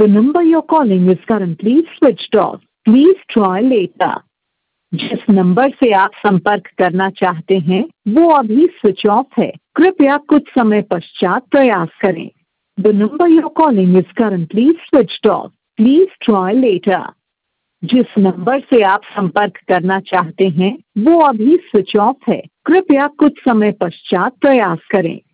The number you're calling is currently switched off. Please try later. जिस नंबर से आप संपर्क करना चाहते हैं वो अभी स्विच ऑफ है, कृपया कुछ समय पश्चात प्रयास करें। The number you're calling is currently switched off. Please try later. जिस नंबर से आप संपर्क करना चाहते हैं वो अभी स्विच ऑफ है, कृपया कुछ समय पश्चात प्रयास करें।